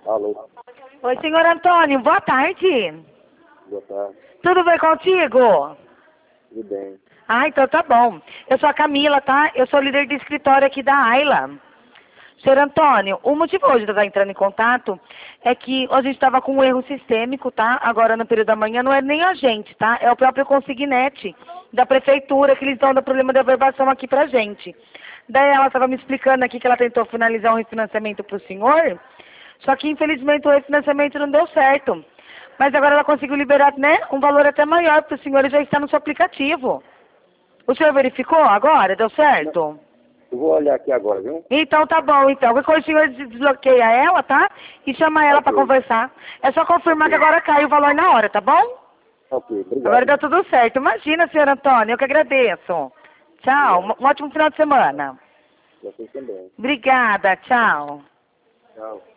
Alô, Oi, senhor Antônio, boa tarde. boa tarde. Tudo bem contigo? Tudo bem. Ah, então tá bom. Eu sou a Camila, tá? Eu sou líder de escritório aqui da Ayla. Senhor Antônio, o motivo hoje de eu estar entrando em contato é que a gente estava com um erro sistêmico, tá? Agora no período da manhã não é nem a gente, tá? É o próprio Consignet da prefeitura que eles estão dando problema de averbação aqui pra gente. Daí ela estava me explicando aqui que ela tentou finalizar um refinanciamento pro senhor, só que infelizmente o refinanciamento não deu certo. Mas agora ela conseguiu liberar, né, um valor até maior para o senhor e já está no seu aplicativo. O senhor verificou agora? Deu Não, certo? eu vou olhar aqui agora, viu? Então tá bom, então. Qualquer coisa o senhor desbloqueia ela, tá? E chama ela para Ok, conversar. É só confirmar que ok, agora cai o valor na hora, tá bom? ok, Agora obrigado. deu tudo certo. Imagina, senhor Antônio, eu que agradeço. Tchau, Obrigado. um ótimo final de semana. Vocês também. Obrigada, tchau. Tchau.